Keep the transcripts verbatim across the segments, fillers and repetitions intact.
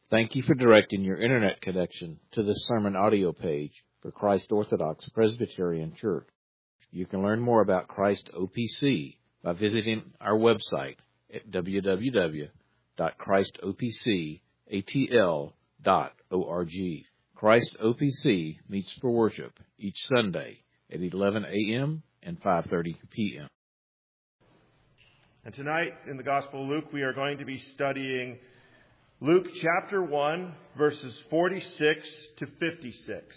Thank you for directing your internet connection to this sermon audio page for Christ Orthodox Presbyterian Church. You can learn more about Christ O P C by visiting our website at w w w dot christ o p c a t l dot org. Christ O P C meets for worship each Sunday at eleven a.m. and five thirty p.m. And tonight in the Gospel of Luke, we are going to be studying Luke chapter one, verses forty-six to fifty-six.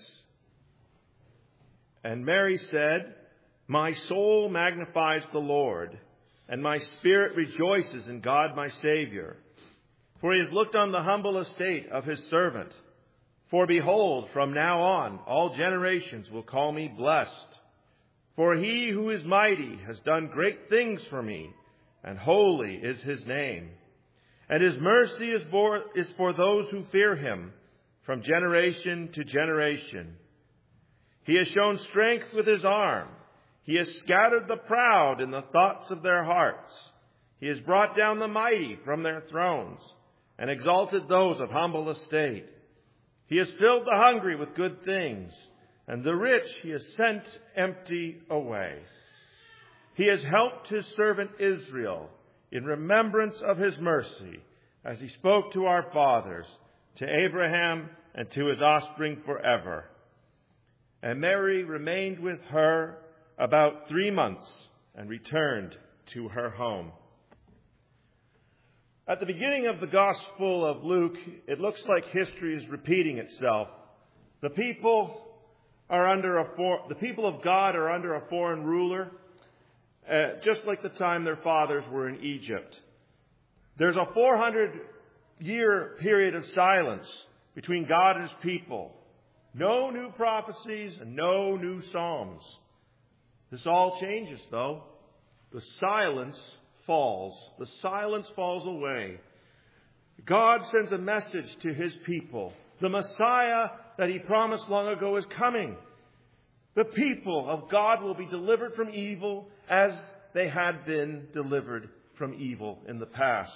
And Mary said, "My soul magnifies the Lord, and my spirit rejoices in God my Savior. For he has looked on the humble estate of his servant. For behold, from now on all generations will call me blessed. For he who is mighty has done great things for me, and holy is his name. And his mercy is for, is for those who fear him from generation to generation. He has shown strength with his arm. He has scattered the proud in the thoughts of their hearts. He has brought down the mighty from their thrones and exalted those of humble estate. He has filled the hungry with good things, and the rich he has sent empty away. He has helped his servant Israel in remembrance of his mercy, as he spoke to our fathers, to Abraham and to his offspring forever." And Mary remained with her about three months and returned to her home. At the beginning of the Gospel of Luke, it looks like history is repeating itself. The people are under a for- the people of God are under a foreign ruler, uh, just like the time their fathers were in Egypt. There's a four hundred year period of silence between God and his people. No new prophecies and no new psalms. This all changes, though. The silence falls. The silence falls away. God sends a message to his people. The Messiah that he promised long ago is coming. The people of God will be delivered from evil as they had been delivered from evil in the past.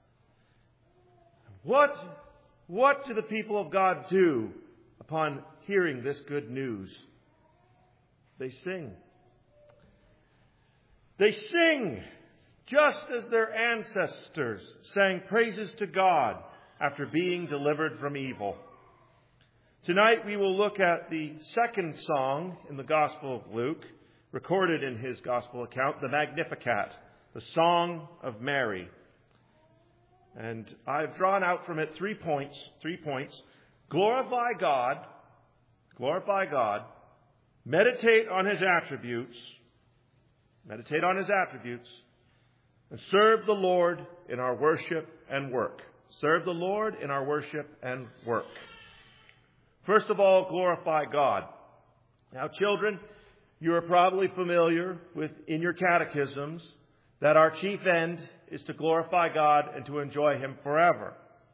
What, what do the people of God do upon hearing this good news? They sing. They sing just as their ancestors sang praises to God after being delivered from evil. Tonight we will look at the second song in the Gospel of Luke, recorded in his Gospel account, the Magnificat, the Song of Mary. And I've drawn out from it three points, three points. Glorify God, glorify God, meditate on his attributes, meditate on his attributes, and serve the Lord in our worship and work. Serve the Lord in our worship and work. First of all, glorify God. Now, children, you are probably familiar with, in your catechisms, that our chief end is to glorify God and to enjoy him forever.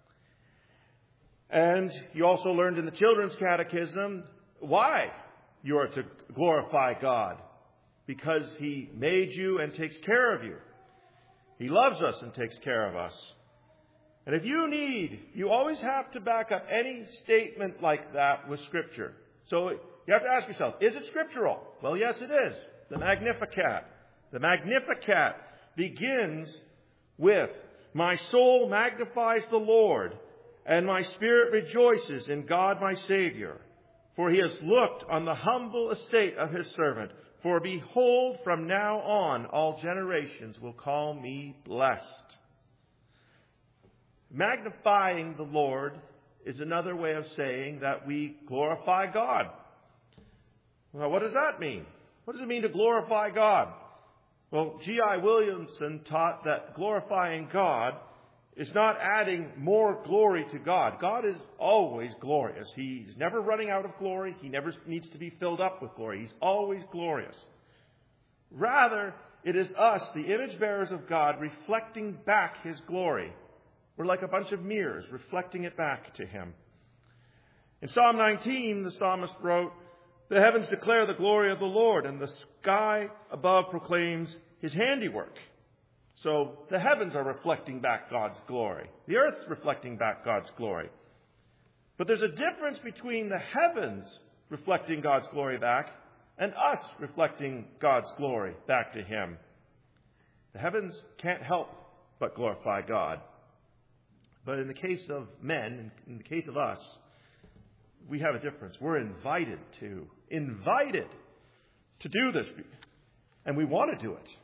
And you also learned in the children's catechism why you are to glorify God. Because he made you and takes care of you. He loves us and takes care of us. And if you need, you always have to back up any statement like that with Scripture. So you have to ask yourself, is it scriptural? Well, yes, it is. The Magnificat. The Magnificat begins with, "My soul magnifies the Lord, and my spirit rejoices in God my Savior. For he has looked on the humble estate of his servant. For behold, from now on all generations will call me blessed." Magnifying the Lord is another way of saying that we glorify God. Well, what does that mean? What does it mean to glorify God? Well, G I Williamson taught that glorifying God is not adding more glory to God. God is always glorious. He's never running out of glory. He never needs to be filled up with glory. He's always glorious. Rather, it is us, the image bearers of God, reflecting back his glory. We're like a bunch of mirrors, reflecting it back to him. In Psalm nineteen, the psalmist wrote, "The heavens declare the glory of the Lord, and the sky above proclaims his handiwork." So the heavens are reflecting back God's glory. The earth's reflecting back God's glory. But there's a difference between the heavens reflecting God's glory back and us reflecting God's glory back to Him. The heavens can't help but glorify God. But in the case of men, in the case of us, we have a difference. We're invited to, invited to do this. And we want to do it.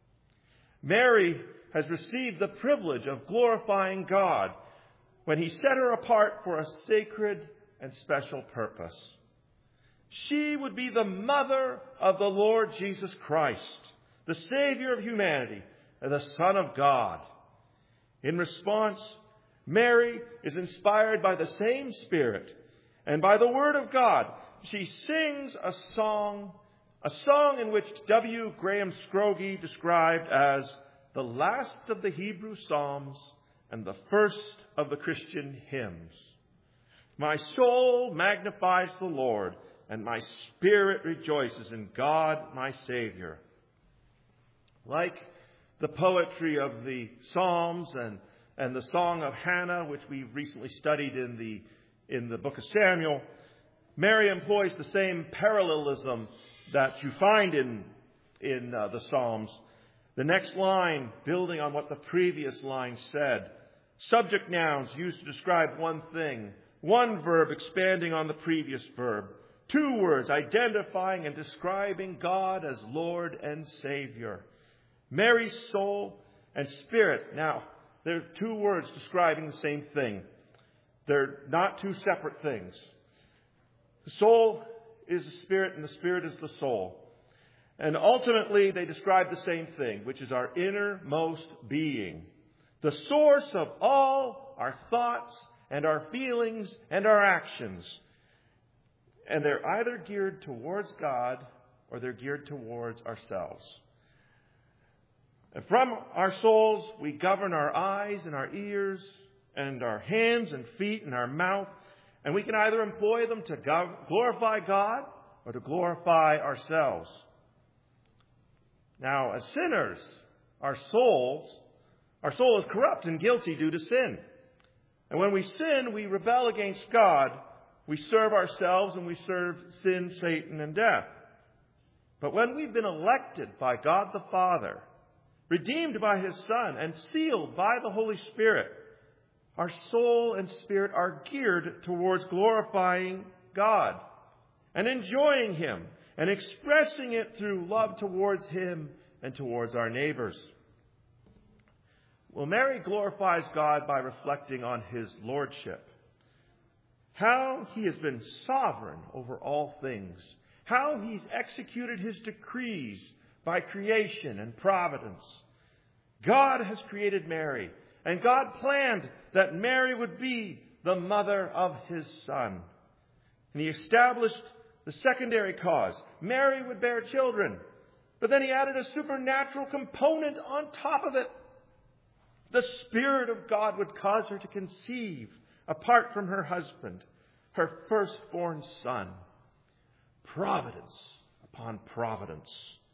Mary has received the privilege of glorifying God when He set her apart for a sacred and special purpose. She would be the mother of the Lord Jesus Christ, the Savior of humanity, and the Son of God. In response, Mary is inspired by the same Spirit and by the Word of God. She sings a song, a song in which W. Graham Scroggie described as the last of the Hebrew Psalms and the first of the Christian hymns. My soul magnifies the Lord, and my spirit rejoices in God my Savior. Like the poetry of the Psalms and, and the Song of Hannah, which we recently studied in the, in the book of Samuel, Mary employs the same parallelism that you find in, in uh, the Psalms. The next line, building on what the previous line said. Subject nouns used to describe one thing. One verb expanding on the previous verb. Two words identifying and describing God as Lord and Savior. Mary's soul and spirit. Now, there are two words describing the same thing. They're not two separate things. The soul is the spirit and the spirit is the soul. And ultimately, they describe the same thing, which is our innermost being. The source of all our thoughts and our feelings and our actions. And they're either geared towards God or they're geared towards ourselves. And from our souls, we govern our eyes and our ears and our hands and feet and our mouth. And we can either employ them to glorify God or to glorify ourselves. Now, as sinners, our souls, our soul is corrupt and guilty due to sin. And when we sin, we rebel against God. We serve ourselves and we serve sin, Satan, and death. But when we've been elected by God the Father, redeemed by His Son, and sealed by the Holy Spirit, our soul and spirit are geared towards glorifying God and enjoying Him and expressing it through love towards Him and towards our neighbors. Well, Mary glorifies God by reflecting on His lordship. How He has been sovereign over all things. How He's executed His decrees by creation and providence. God has created Mary, and God planned that Mary would be the mother of His Son. And He established the secondary cause. Mary would bear children. But then He added a supernatural component on top of it. The Spirit of God would cause her to conceive, apart from her husband, her firstborn son. Providence upon providence.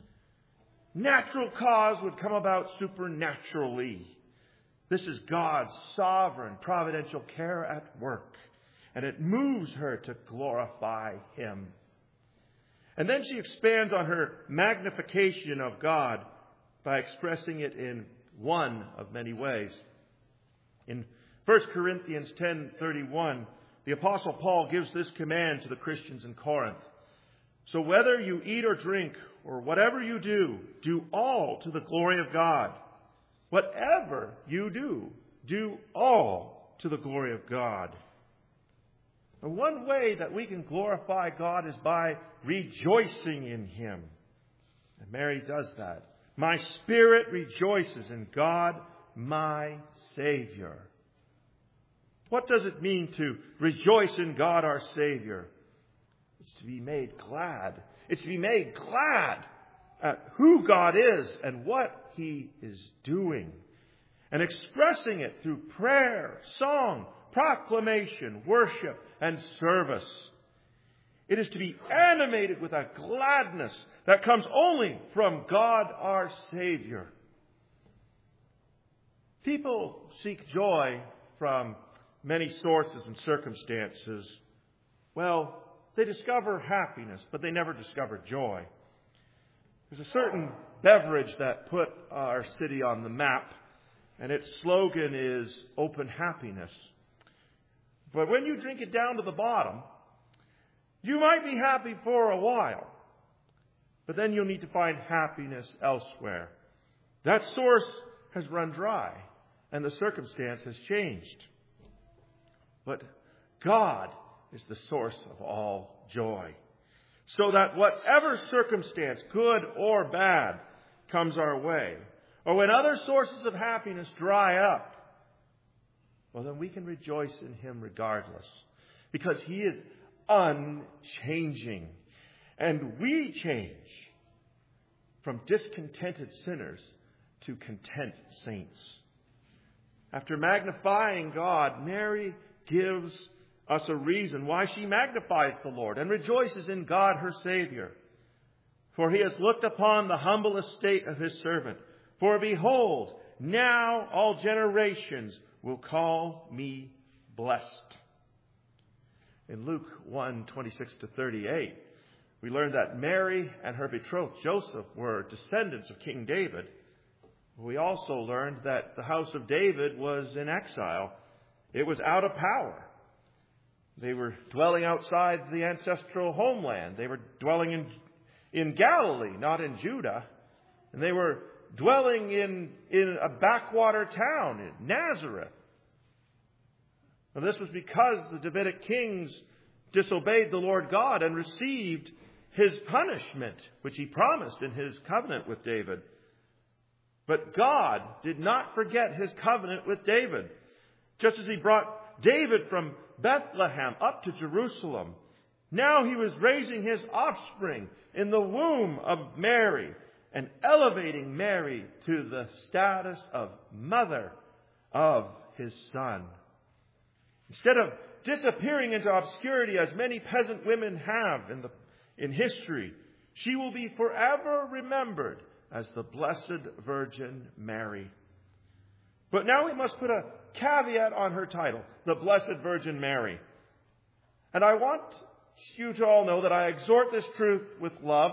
Natural cause would come about supernaturally. This is God's sovereign, providential care at work. And it moves her to glorify Him. And then she expands on her magnification of God by expressing it in one of many ways. In First Corinthians ten thirty-one, the Apostle Paul gives this command to the Christians in Corinth. So whether you eat or drink or whatever you do, do all to the glory of God. Whatever you do, do all to the glory of God. And one way that we can glorify God is by rejoicing in Him. And Mary does that. My spirit rejoices in God, my Savior. What does it mean to rejoice in God, our Savior? It's to be made glad. It's to be made glad at who God is and what He is doing. And expressing it through prayer, song, proclamation, worship, and service. It is to be animated with a gladness that comes only from God our Savior. People seek joy from many sources and circumstances. Well, they discover happiness, but they never discover joy. There's a certain beverage that put our city on the map, and its slogan is open happiness. But when you drink it down to the bottom, you might be happy for a while, but then you'll need to find happiness elsewhere. That source has run dry, and the circumstance has changed. But God is the source of all joy, so that whatever circumstance, good or bad, comes our way, or when other sources of happiness dry up, well, then we can rejoice in Him regardless, because He is unchanging. And we change from discontented sinners to content saints. After magnifying God, Mary gives us a reason why she magnifies the Lord and rejoices in God her Savior. For He has looked upon the humble estate of His servant. For behold, now all generations will call me blessed. In Luke one, twenty-six to thirty-eight, we learn that Mary and her betrothed Joseph were descendants of King David. We also learned that the house of David was in exile. It was out of power. They were dwelling outside the ancestral homeland. They were dwelling in, in Galilee, not in Judah. And they were dwelling in, in a backwater town, in Nazareth. And this was because the Davidic kings disobeyed the Lord God and received His punishment, which He promised in His covenant with David. But God did not forget His covenant with David. Just as He brought David from Bethlehem up to Jerusalem, now He was raising His offspring in the womb of Mary and elevating Mary to the status of mother of His Son. Instead of disappearing into obscurity as many peasant women have in the in history, she will be forever remembered as the Blessed Virgin Mary. But now we must put a caveat on her title, the Blessed Virgin Mary. And I want you to all know that I exhort this truth with love,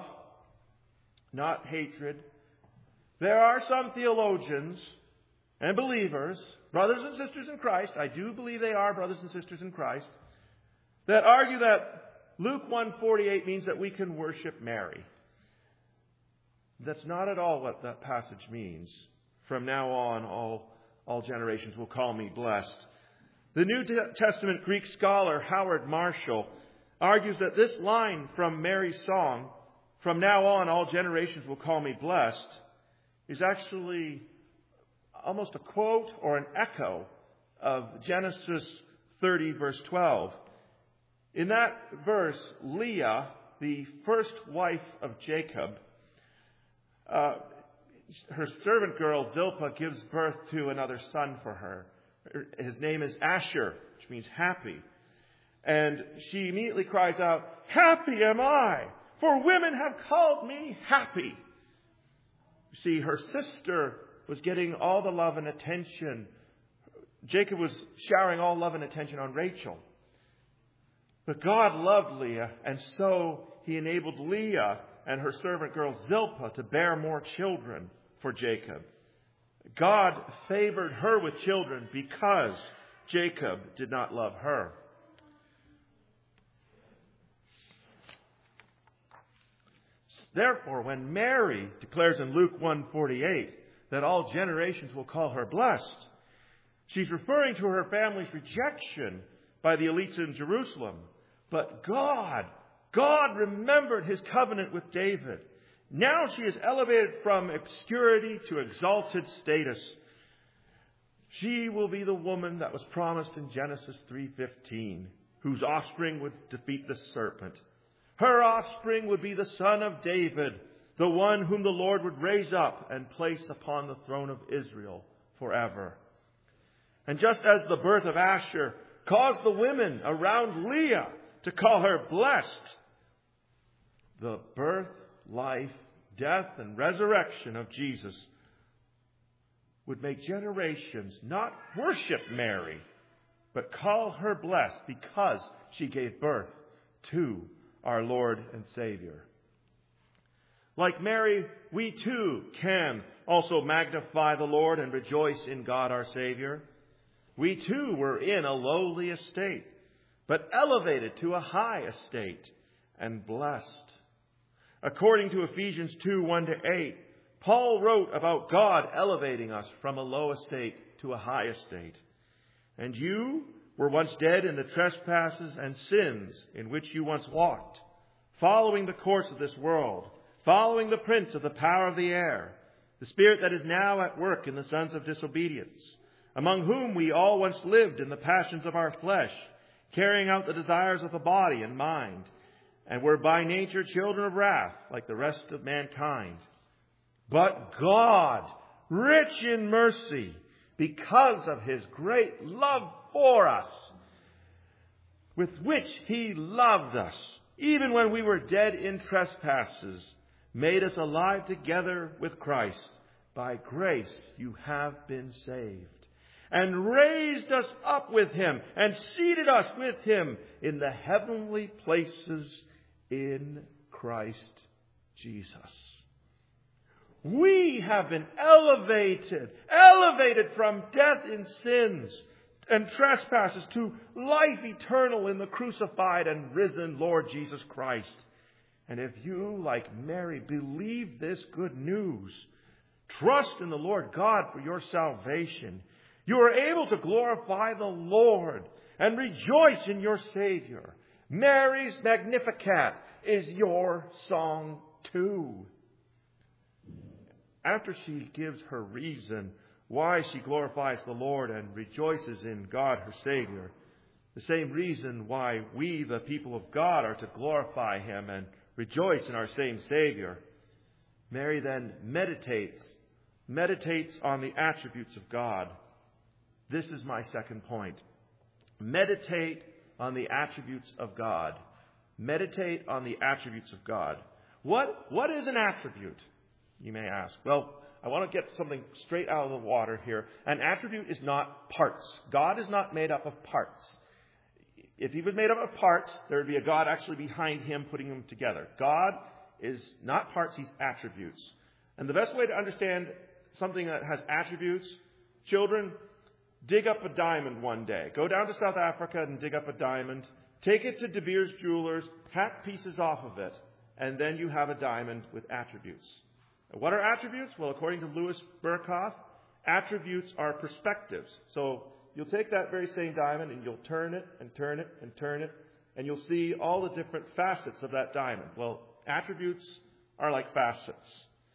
not hatred. There are some theologians and believers, brothers and sisters in Christ, I do believe they are brothers and sisters in Christ, that argue that Luke one forty-eight means that we can worship Mary. That's not at all what that passage means. From now on, all, all generations will call me blessed. The New Testament Greek scholar Howard Marshall argues that this line from Mary's song, from now on all generations will call me blessed, is actually almost a quote or an echo of Genesis thirty, verse twelve. In that verse, Leah, the first wife of Jacob, uh, her servant girl Zilpah gives birth to another son for her. His name is Asher, which means happy. And she immediately cries out, "Happy am I, for women have called me happy." You see, her sister was getting all the love and attention. Jacob was showering all love and attention on Rachel. But God loved Leah, and so He enabled Leah and her servant girl Zilpah to bear more children for Jacob. God favored her with children because Jacob did not love her. Therefore, when Mary declares in Luke one forty-eight that all generations will call her blessed, she's referring to her family's rejection by the elites in Jerusalem. But God, God remembered His covenant with David. Now she is elevated from obscurity to exalted status. She will be the woman that was promised in Genesis three fifteen, whose offspring would defeat the serpent. Her offspring would be the son of David, the one whom the Lord would raise up and place upon the throne of Israel forever. And just as the birth of Asher caused the women around Leah to call her blessed, the birth, life, death, and resurrection of Jesus would make generations not worship Mary, but call her blessed because she gave birth to our Lord and Savior. Like Mary, we too can also magnify the Lord and rejoice in God our Savior. We too were in a lowly estate, but elevated to a high estate and blessed. According to Ephesians two, one to eight, Paul wrote about God elevating us from a low estate to a high estate. And you were once dead in the trespasses and sins in which you once walked, following the course of this world, following the prince of the power of the air, the spirit that is now at work in the sons of disobedience, among whom we all once lived in the passions of our flesh, carrying out the desires of the body and mind, and were by nature children of wrath, like the rest of mankind. But God, rich in mercy, because of his great love for us, with which he loved us, even when we were dead in trespasses, made us alive together with Christ. By grace you have been saved, and raised us up with him, and seated us with him in the heavenly places in Christ Jesus. We have been elevated, elevated from death in sins and trespasses to life eternal in the crucified and risen Lord Jesus Christ. And if you, like Mary, believe this good news, trust in the Lord God for your salvation, you are able to glorify the Lord and rejoice in your Savior. Mary's Magnificat is your song too. After she gives her reason why she glorifies the Lord and rejoices in God, her Savior, the same reason why we, the people of God, are to glorify him and rejoice in our same Savior, Mary then meditates, meditates on the attributes of God. This is my second point. Meditate on the attributes of God. Meditate on the attributes of God. What, what is an attribute, you may ask? Well, I want to get something straight out of the water here. An attribute is not parts. God is not made up of parts. If he was made up of parts, there would be a God actually behind him putting them together. God is not parts, he's attributes. And the best way to understand something that has attributes, children, dig up a diamond one day. Go down to South Africa and dig up a diamond. Take it to De Beers Jewelers, hack pieces off of it, and then you have a diamond with attributes. What are attributes? Well, according to Louis Berkhoff, attributes are perspectives. So you'll take that very same diamond and you'll turn it and turn it and turn it, and you'll see all the different facets of that diamond. Well, attributes are like facets.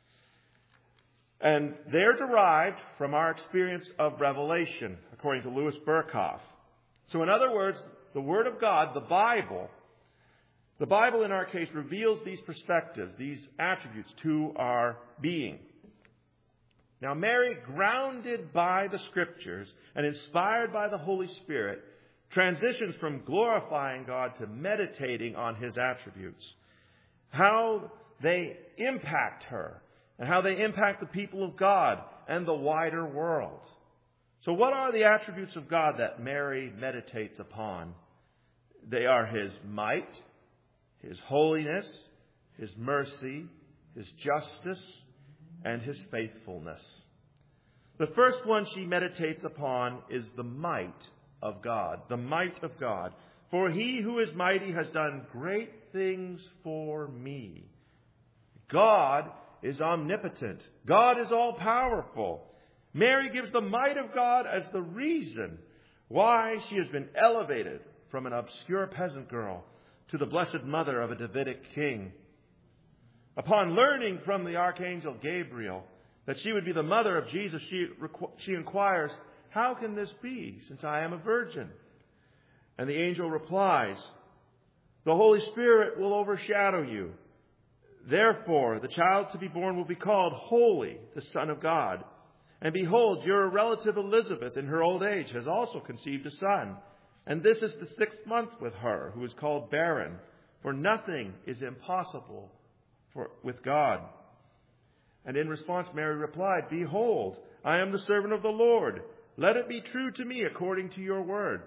And they're derived from our experience of revelation, according to Louis Berkhoff. So in other words, the Word of God, the Bible, the Bible in our case reveals these perspectives, these attributes to our being. Now, Mary, grounded by the Scriptures and inspired by the Holy Spirit, transitions from glorifying God to meditating on his attributes, how they impact her, and how they impact the people of God and the wider world. So what are the attributes of God that Mary meditates upon? They are his might, his holiness, his mercy, his justice, and his faithfulness. The first one she meditates upon is the might of God, the might of God. For he who is mighty has done great things for me. God is omnipotent. God is all-powerful. Mary gives the might of God as the reason why she has been elevated from an obscure peasant girl to the blessed mother of a Davidic king. Upon learning from the archangel Gabriel that she would be the mother of Jesus, she, she inquires, "How can this be, since I am a virgin?" And the angel replies, "The Holy Spirit will overshadow you. Therefore, the child to be born will be called Holy, the Son of God. And behold, your relative Elizabeth in her old age has also conceived a son. And this is the sixth month with her, who is called barren. For nothing is impossible for, with God." And in response, Mary replied, "Behold, I am the servant of the Lord. Let it be true to me according to your word."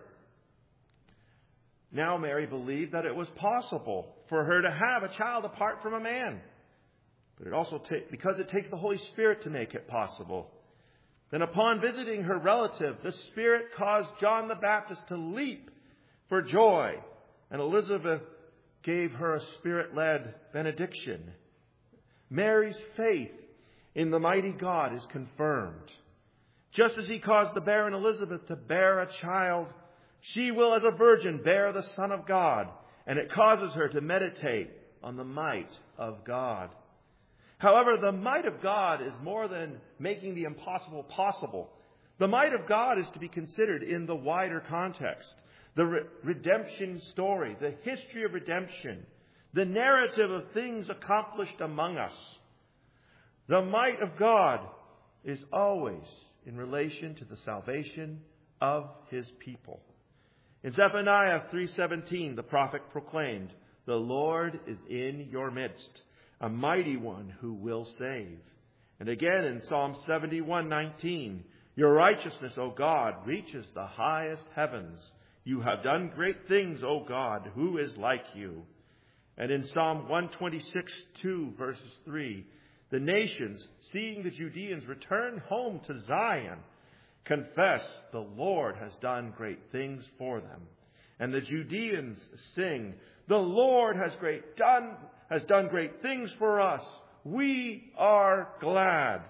Now Mary believed that it was possible for her to have a child apart from a man. But it also ta- because it takes the Holy Spirit to make it possible. Then upon visiting her relative, the Spirit caused John the Baptist to leap for joy, and Elizabeth gave her a Spirit-led benediction. Mary's faith in the mighty God is confirmed. Just as he caused the barren Elizabeth to bear a child, she will as a virgin bear the Son of God, and it causes her to meditate on the might of God. However, the might of God is more than making the impossible possible. The might of God is to be considered in the wider context. The re- redemption story, the history of redemption, the narrative of things accomplished among us. The might of God is always in relation to the salvation of his people. In Zephaniah three seventeen, the prophet proclaimed, "The Lord is in your midst, a mighty one who will save." And again in Psalm seventy-one nineteen, "Your righteousness, O God, reaches the highest heavens. You have done great things, O God. Who is like you?" And in Psalm one twenty-six two, verses three, "The nations, seeing the Judeans return home to Zion, confess the Lord has done great things for them. And the Judeans sing, 'The Lord has great done has done great things for us. We are glad.'"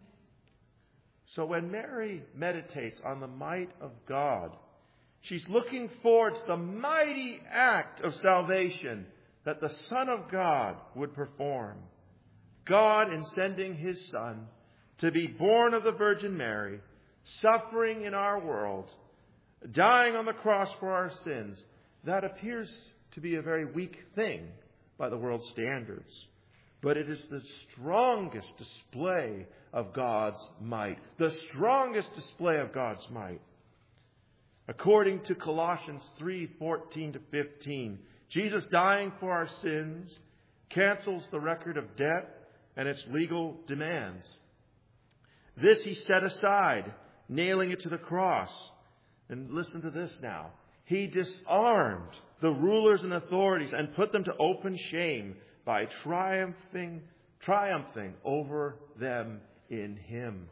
So when Mary meditates on the might of God, she's looking forward to the mighty act of salvation that the Son of God would perform. God, in sending his Son to be born of the Virgin Mary, suffering in our world, dying on the cross for our sins, that appears to be a very weak thing by the world's standards. But it is the strongest display of God's might. The strongest display of God's might. According to Colossians three fourteen to fifteen, Jesus dying for our sins cancels the record of debt and its legal demands. This he set aside, nailing it to the cross. And listen to this now. He disarmed the rulers and authorities and put them to open shame by triumphing, triumphing over them in him.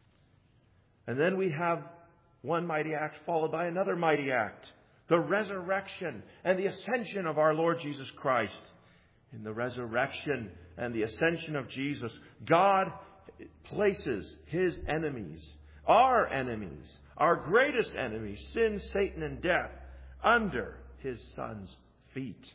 And then we have one mighty act followed by another mighty act. The resurrection and the ascension of our Lord Jesus Christ. In the resurrection and the ascension of Jesus, God places his enemies, our enemies, our greatest enemies, sin, Satan, and death, under his Son's feet.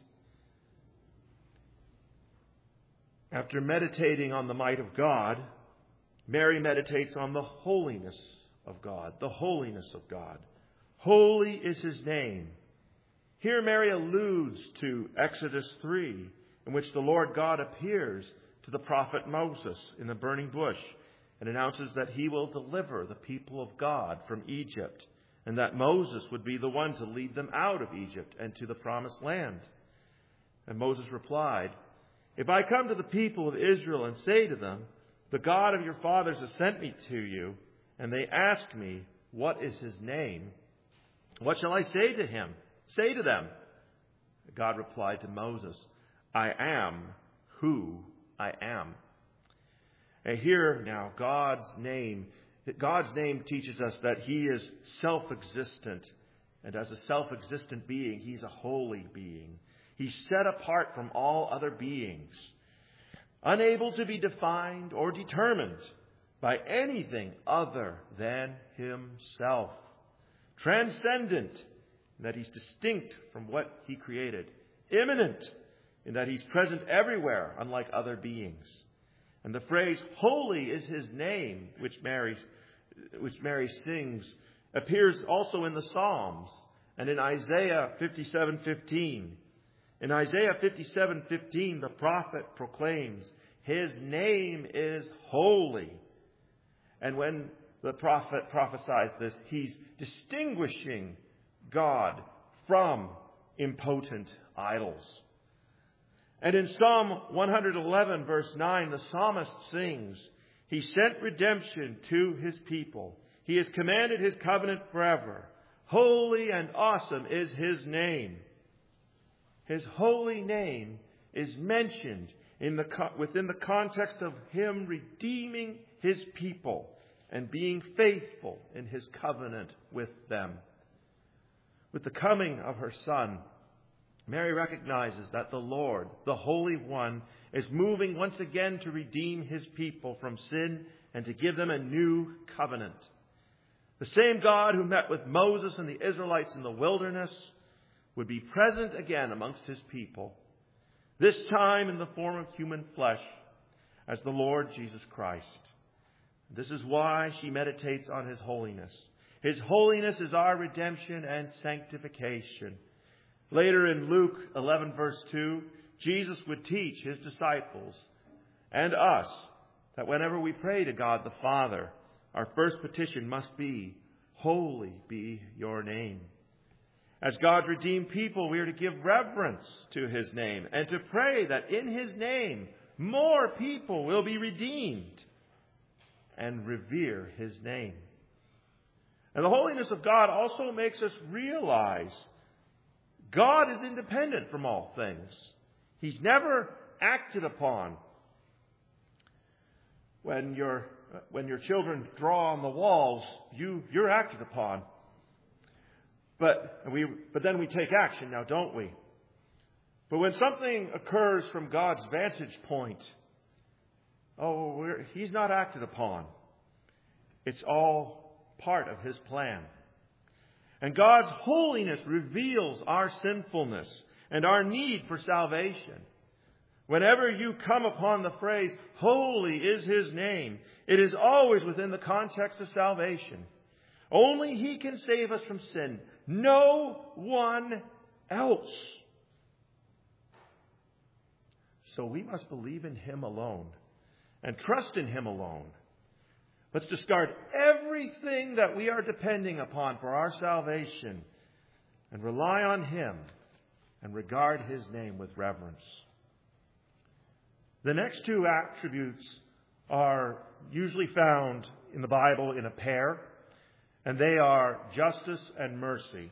After meditating on the might of God, Mary meditates on the holiness of God, the holiness of God. Holy is his name. Here Mary alludes to Exodus three, in which the Lord God appears to the prophet Moses in the burning bush and announces that he will deliver the people of God from Egypt, and that Moses would be the one to lead them out of Egypt and to the promised land. And Moses replied, "If I come to the people of Israel and say to them, 'The God of your fathers has sent me to you,' and they ask me, 'What is his name?' what shall I say to him? Say to them?" God replied to Moses, "I am who I am." And here now, God's name, God's name teaches us that he is self-existent. And as a self-existent being, he's a holy being. He's set apart from all other beings, unable to be defined or determined by anything other than himself. Transcendent in that he's distinct from what he created. Immanent in that he's present everywhere, unlike other beings. And the phrase, "Holy is his name," which Mary, which Mary sings, appears also in the Psalms and in Isaiah fifty-seven fifteen. In Isaiah fifty-seven fifteen, the prophet proclaims, "His name is holy." And when the prophet prophesies this, he's distinguishing God from impotent idols. And in Psalm one eleven, verse nine, the psalmist sings, He sent redemption to his people. He has commanded his covenant forever. Holy and awesome is his name. His holy name is mentioned in the, within the context of him redeeming his people and being faithful in his covenant with them. With the coming of her Son, Mary recognizes that the Lord, the Holy One, is moving once again to redeem his people from sin and to give them a new covenant. The same God who met with Moses and the Israelites in the wilderness would be present again amongst his people, this time in the form of human flesh as the Lord Jesus Christ. This is why she meditates on his holiness. His holiness is our redemption and sanctification. Later in Luke eleven verse two, Jesus would teach his disciples and us that whenever we pray to God the Father, our first petition must be, holy be your name. As God's redeemed people, we are to give reverence to his name and to pray that in his name more people will be redeemed and revere his name. And the holiness of God also makes us realize God is independent from all things. He's never acted upon. When your when your children draw on the walls, you you're acted upon. But we but then we take action now, don't we? But when something occurs from God's vantage point, oh, we're, he's not acted upon. It's all part of his plan. And God's holiness reveals our sinfulness and our need for salvation. Whenever you come upon the phrase, holy is his name, it is always within the context of salvation. Only he can save us from sin. No one else. So we must believe in him alone and trust in him alone. Let's discard everything that we are depending upon for our salvation and rely on him and regard his name with reverence. The next two attributes are usually found in the Bible in a pair, and they are justice and mercy.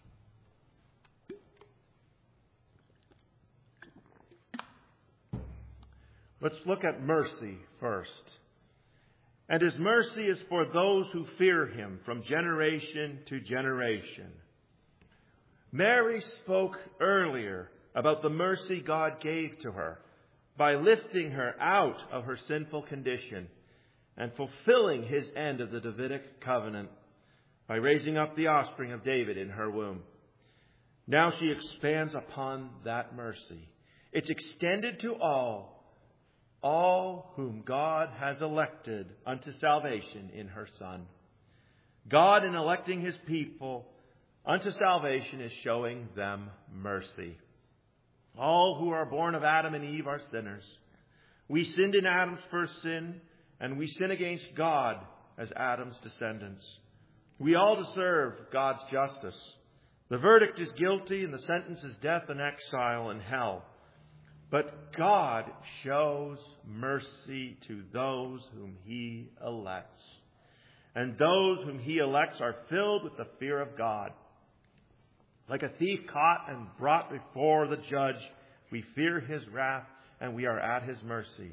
Let's look at mercy first. And his mercy is for those who fear him from generation to generation. Mary spoke earlier about the mercy God gave to her by lifting her out of her sinful condition and fulfilling his end of the Davidic covenant by raising up the offspring of David in her womb. Now she expands upon that mercy. It's extended to all, all whom God has elected unto salvation in her Son. God, in electing his people unto salvation, is showing them mercy. All who are born of Adam and Eve are sinners. We sinned in Adam's first sin, and we sin against God as Adam's descendants. We all deserve God's justice. The verdict is guilty, and the sentence is death and exile and hell. But God shows mercy to those whom he elects. And those whom he elects are filled with the fear of God. Like a thief caught and brought before the judge, we fear his wrath and we are at his mercy.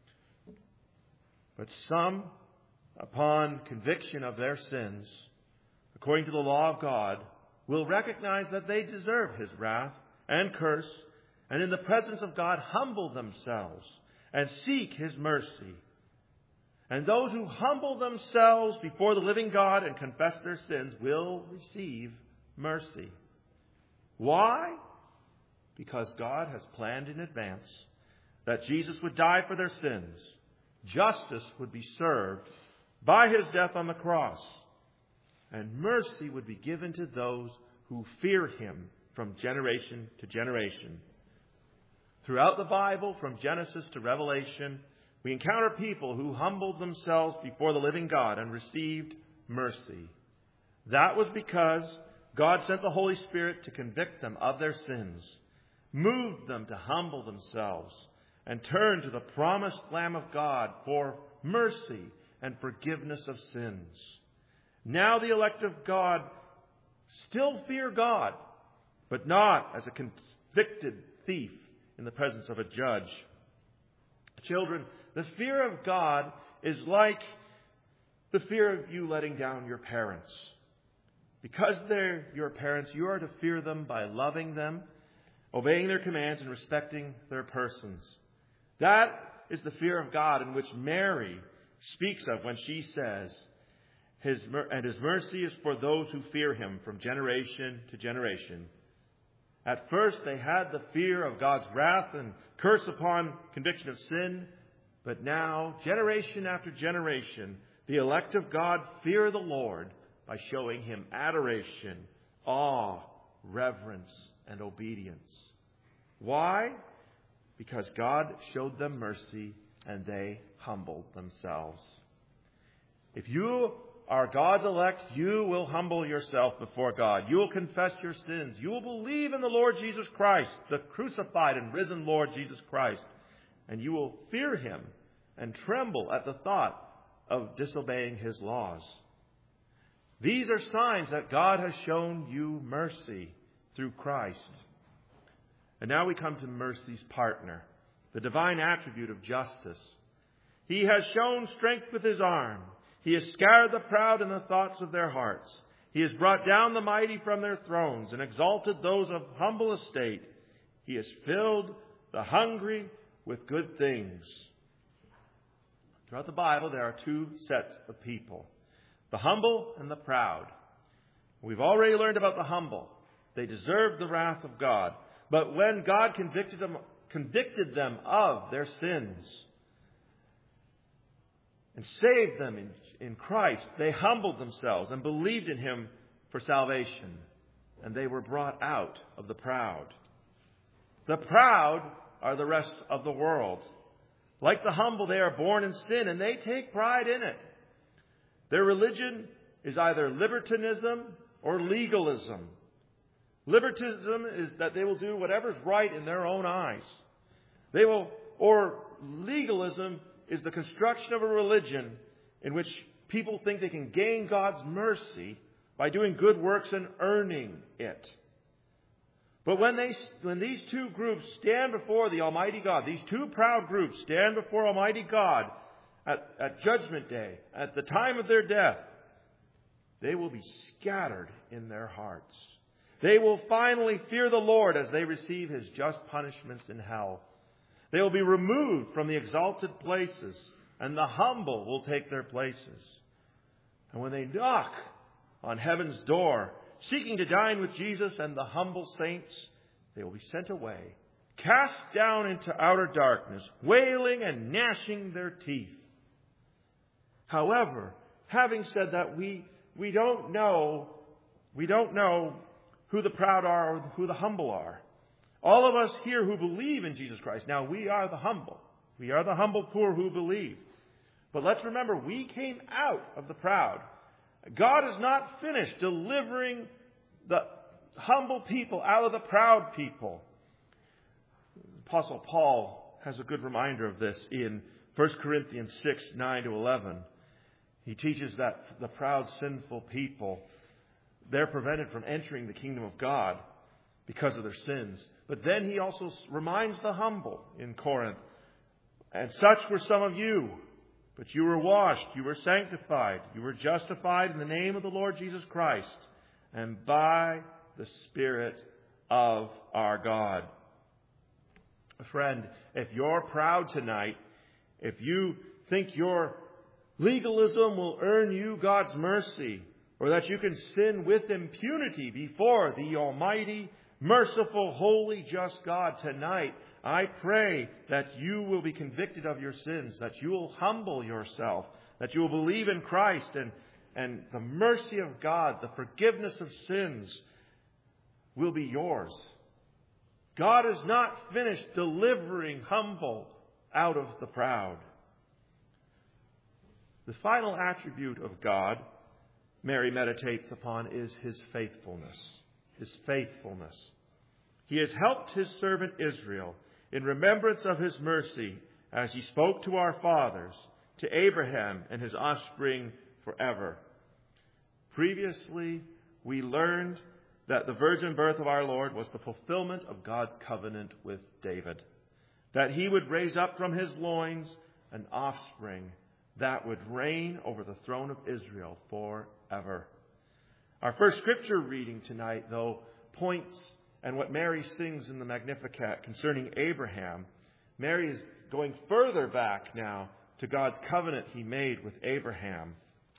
But some, upon conviction of their sins, according to the law of God, will recognize that they deserve his wrath and curse, and in the presence of God humble themselves and seek his mercy. And those who humble themselves before the living God and confess their sins will receive mercy. Why? Because God has planned in advance that Jesus would die for their sins. Justice would be served by his death on the cross. And mercy would be given to those who fear him from generation to generation. Throughout the Bible, from Genesis to Revelation, we encounter people who humbled themselves before the living God and received mercy. That was because God sent the Holy Spirit to convict them of their sins, moved them to humble themselves, and turn to the promised Lamb of God for mercy and forgiveness of sins. Now the elect of God still fear God, but not as a convicted thief in the presence of a judge. Children, the fear of God is like the fear of you letting down your parents. Because they're your parents, you are to fear them by loving them, obeying their commands, and respecting their persons. That is the fear of God in which Mary speaks of when she says, His and His mercy is for those who fear Him from generation to generation. At first they had the fear of God's wrath and curse upon conviction of sin, but now, generation after generation, the elect of God fear the Lord by showing Him adoration, awe, reverence, and obedience. Why? Because God showed them mercy and they humbled themselves. If you are God's elect, you will humble yourself before God. You will confess your sins. You will believe in the Lord Jesus Christ, the crucified and risen Lord Jesus Christ. And you will fear Him and tremble at the thought of disobeying His laws. These are signs that God has shown you mercy through Christ. And now we come to mercy's partner, the divine attribute of justice. He has shown strength with His arm. He has scattered the proud in the thoughts of their hearts. He has brought down the mighty from their thrones and exalted those of humble estate. He has filled the hungry with good things. Throughout the Bible, there are two sets of people, the humble and the proud. We've already learned about the humble. They deserved the wrath of God. But when God convicted them, convicted them of their sins and saved them in, in Christ, they humbled themselves and believed in Him for salvation. And they were brought out of the proud. The proud are the rest of the world. Like the humble, they are born in sin and they take pride in it. Their religion is either libertinism or legalism. Libertinism is that they will do whatever's right in their own eyes. They will, or legalism is the construction of a religion in which people think they can gain God's mercy by doing good works and earning it. But when they, when these two groups stand before the Almighty God, these two proud groups stand before Almighty God at, at Judgment Day, at the time of their death, they will be scattered in their hearts. They will finally fear the Lord as they receive His just punishments in hell. They will be removed from the exalted places, and the humble will take their places. And when they knock on heaven's door, seeking to dine with Jesus and the humble saints, they will be sent away, cast down into outer darkness, wailing and gnashing their teeth. However, having said that, we, we don't know, we don't know who the proud are or who the humble are. All of us here who believe in Jesus Christ, now we are the humble. We are the humble poor who believe. But let's remember, we came out of the proud. God is not finished delivering the humble people out of the proud people. Apostle Paul has a good reminder of this in First Corinthians six, nine to eleven. He teaches that the proud, sinful people, they're prevented from entering the kingdom of God because of their sins. But then he also reminds the humble in Corinth, and such were some of you, but you were washed, you were sanctified, you were justified in the name of the Lord Jesus Christ, and by the Spirit of our God. Friend, if you're proud tonight, if you think your legalism will earn you God's mercy, or that you can sin with impunity before the Almighty, merciful, holy, just God, tonight, I pray that you will be convicted of your sins, that you will humble yourself, that you will believe in Christ, and, and the mercy of God, the forgiveness of sins will be yours. God is not finished delivering humble out of the proud. The final attribute of God Mary meditates upon is His faithfulness. His faithfulness. He has helped His servant Israel in remembrance of His mercy as He spoke to our fathers to Abraham and his offspring forever. Previously, we learned that the virgin birth of our Lord was the fulfillment of God's covenant with David, that he would raise up from his loins an offspring that would reign over the throne of Israel forever. Our first scripture reading tonight, though, points, and what Mary sings in the Magnificat concerning Abraham, Mary is going further back now to God's covenant he made with Abraham.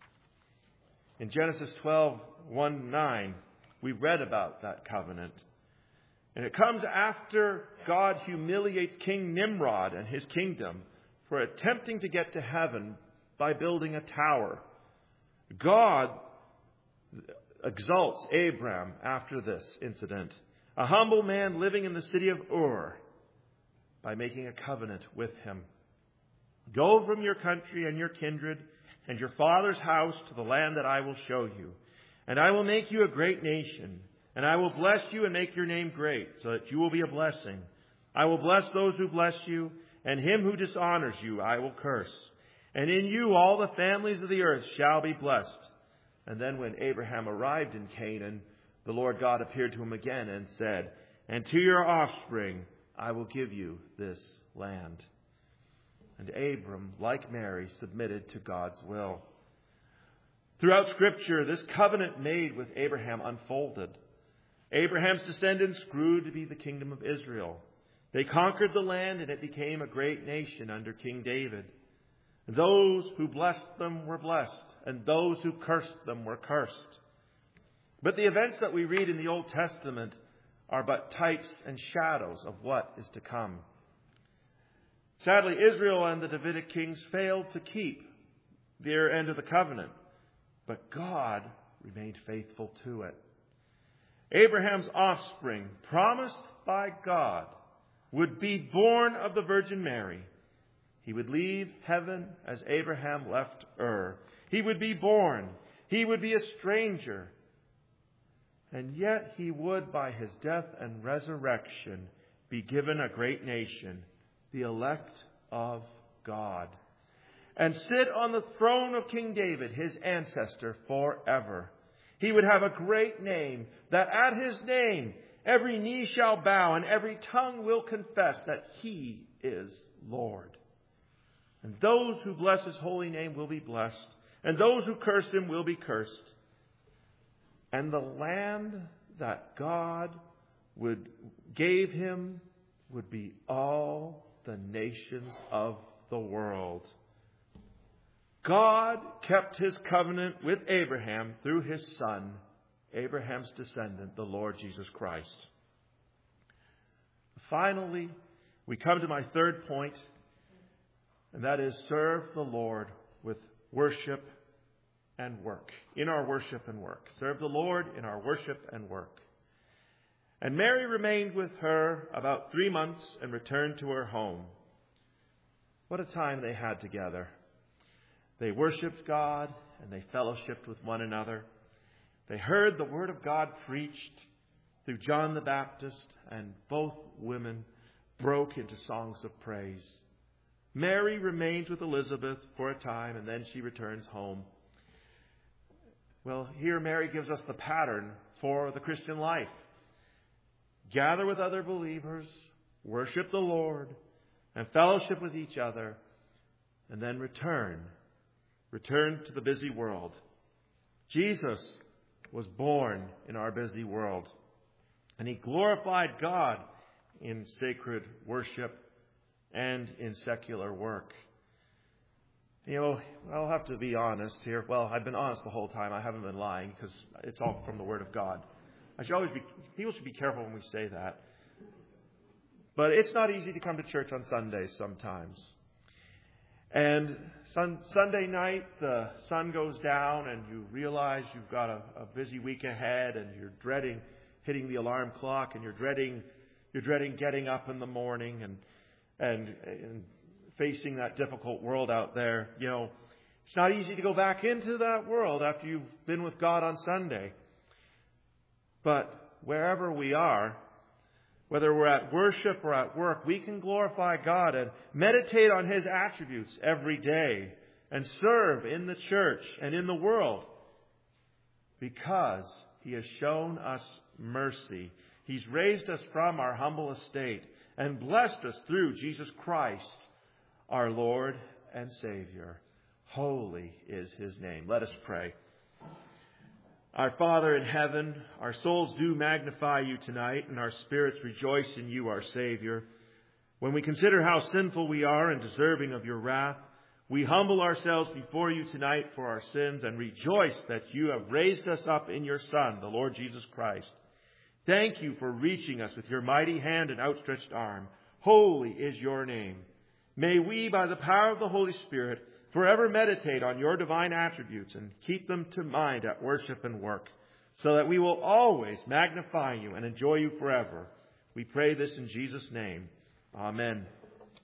In Genesis twelve, one to nine, we read about that covenant. And it comes after God humiliates King Nimrod and his kingdom for attempting to get to heaven by building a tower. God exalts Abram after this incident, a humble man living in the city of Ur, by making a covenant with him. Go from your country and your kindred and your father's house to the land that I will show you. And I will make you a great nation. And I will bless you and make your name great, so that you will be a blessing. I will bless those who bless you, and him who dishonors you I will curse. And in you all the families of the earth shall be blessed. And then when Abraham arrived in Canaan, the Lord God appeared to him again and said, and to your offspring I will give you this land. And Abram, like Mary, submitted to God's will. Throughout Scripture, this covenant made with Abraham unfolded. Abraham's descendants grew to be the kingdom of Israel. They conquered the land, and it became a great nation under King David. Those who blessed them were blessed, and those who cursed them were cursed. But the events that we read in the Old Testament are but types and shadows of what is to come. Sadly, Israel and the Davidic kings failed to keep their end of the covenant, but God remained faithful to it. Abraham's offspring, promised by God, would be born of the Virgin Mary. He would leave heaven as Abraham left Ur. He would be born. He would be a stranger. And yet he would, by his death and resurrection, be given a great nation, the elect of God, and sit on the throne of King David, his ancestor, forever. He would have a great name, that at his name every knee shall bow and every tongue will confess that he is Lord. And those who bless his holy name will be blessed, and those who curse him will be cursed. And the land that God would gave him would be all the nations of the world. God kept his covenant with Abraham through his son, Abraham's descendant, the Lord Jesus Christ. Finally, we come to my third point, and that is serve the Lord with worship and work. In our worship and work. Serve the Lord in our worship and work. And Mary remained with her about three months and returned to her home. What a time they had together. They worshipped God and they fellowshiped with one another. They heard the word of God preached through John the Baptist, and both women broke into songs of praise. Mary remains with Elizabeth for a time, and then she returns home. Well, here Mary gives us the pattern for the Christian life. Gather with other believers, worship the Lord, and fellowship with each other, and then return. Return to the busy world. Jesus was born in our busy world, and he glorified God in sacred worship and in secular work. You know, I'll have to be honest here. Well, I've been honest the whole time. I haven't been lying because it's all from the Word of God. I should always be, people should be careful when we say that. But it's not easy to come to church on Sundays sometimes. And sun, Sunday night, the sun goes down and you realize you've got a, a busy week ahead, and you're dreading hitting the alarm clock, and you're dreading you're dreading getting up in the morning and and, and facing that difficult world out there. You know, it's not easy to go back into that world after you've been with God on Sunday. But wherever we are, whether we're at worship or at work, we can glorify God and meditate on his attributes every day and serve in the church and in the world because He has shown us mercy. He's raised us from our humble estate and blessed us through Jesus Christ, our Lord and Savior. Holy is His name. Let us pray. Our Father in heaven, our souls do magnify You tonight, and our spirits rejoice in You, our Savior. When we consider how sinful we are and deserving of Your wrath, we humble ourselves before You tonight for our sins and rejoice that You have raised us up in Your Son, the Lord Jesus Christ. Thank You for reaching us with Your mighty hand and outstretched arm. Holy is Your name. May we, by the power of the Holy Spirit, forever meditate on Your divine attributes and keep them to mind at worship and work, so that we will always magnify You and enjoy You forever. We pray this in Jesus' name. Amen.